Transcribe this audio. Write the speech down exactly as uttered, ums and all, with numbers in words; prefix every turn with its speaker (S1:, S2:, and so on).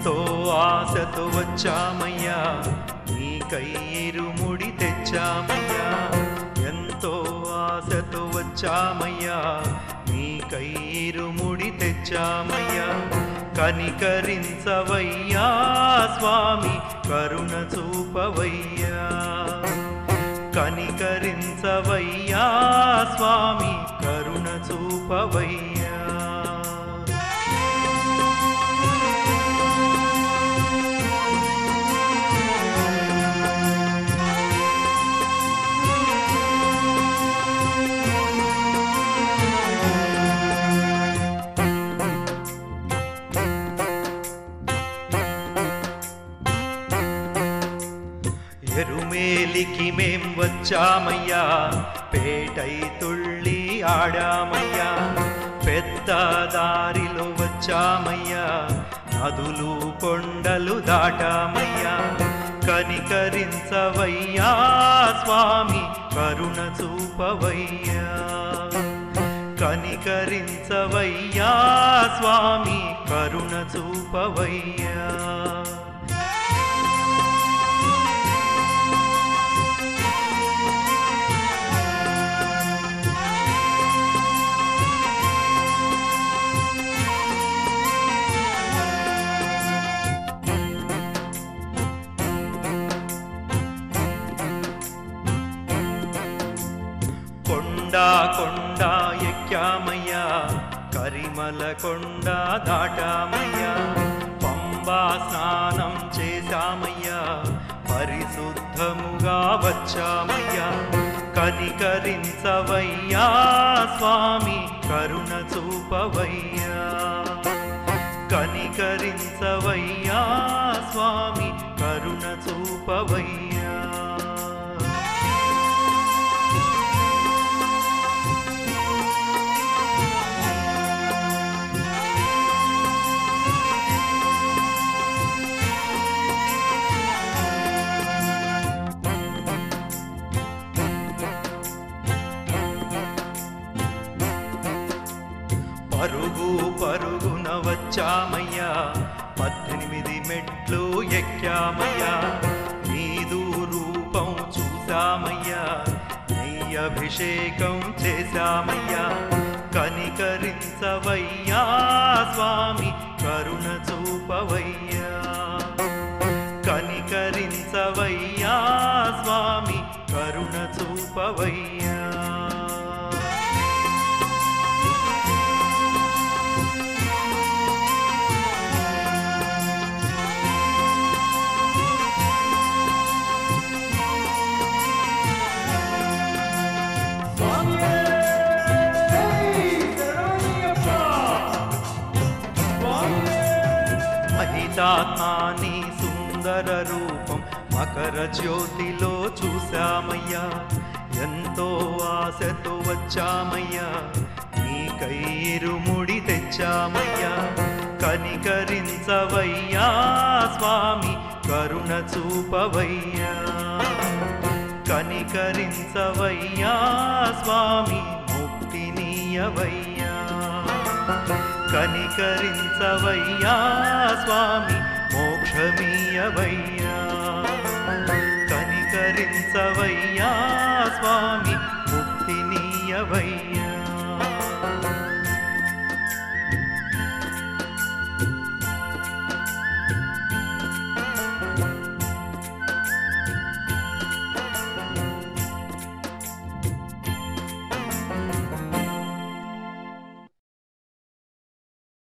S1: ఎంతో ఆశతో వచ్చామయ్యా నీకై ఇరుముడి తెచ్చామయ్యా ఎంతో ఆశతో వచ్చామయ్యా నీకై ఇరుముడి తెచ్చామయ్యా కనికరించవయ్యా స్వామి కరుణ చూపవయ్యా కనికరించవయ్యా స్వామి కరుణ చూపవయ్యా ఎరుమేలికి మేం వచ్చామయ్యా పేటై తుళ్ళి ఆడామయ్యా పెద్ద దారిలో వచ్చామయ్యా నదులు కొండలు దాటామయ్యా కనికరించవయ్యా స్వామి కరుణ చూపవయ్యా కనికరించవయ్యా స్వామి కరుణ చూపవయ్యా కొండా కొండా ఎక్కామయ్యా కరిమల కొండ దాటామయ్యా పంబా స్నానం చేశామయ్యా పరిశుద్ధముగా వచ్చామయ్యా కనికరించవయ్యా స్వామి కరుణ చూపవయ్యా కనికరించవయ్యా స్వామి కరుణ చూపవయ్యా పరుగు పరుగున వచ్చామయ్యా పద్దెనిమిది మెట్లు ఎక్కామయ్యా నీదు రూపం చూసామయ్యా నీ అభిషేకం చేశామయ్యా కనికరించవయ్యా స్వామి కరుణ చూపవయ్యా కనికరించవయ్యా స్వామి కరుణ చూపవయ్యా మహితాత్మాని సుందర రూపం మకర జ్యోతిలో చూశామయ్యా ఎంతో ఆశతో వచ్చామయ్యా నీకై ఇరుముడి తెచ్చామయ్యా కనికరించవయ్యా స్వామి కరుణ చూపవయ్యా కనికరించవయ్యా స్వామి ముక్తినీయవయ్యా కనికరించవయ్యా స్వామి మోక్షమీయవయ్యా కనికరించవయ్యా స్వామి ముక్తినీయవయ్యా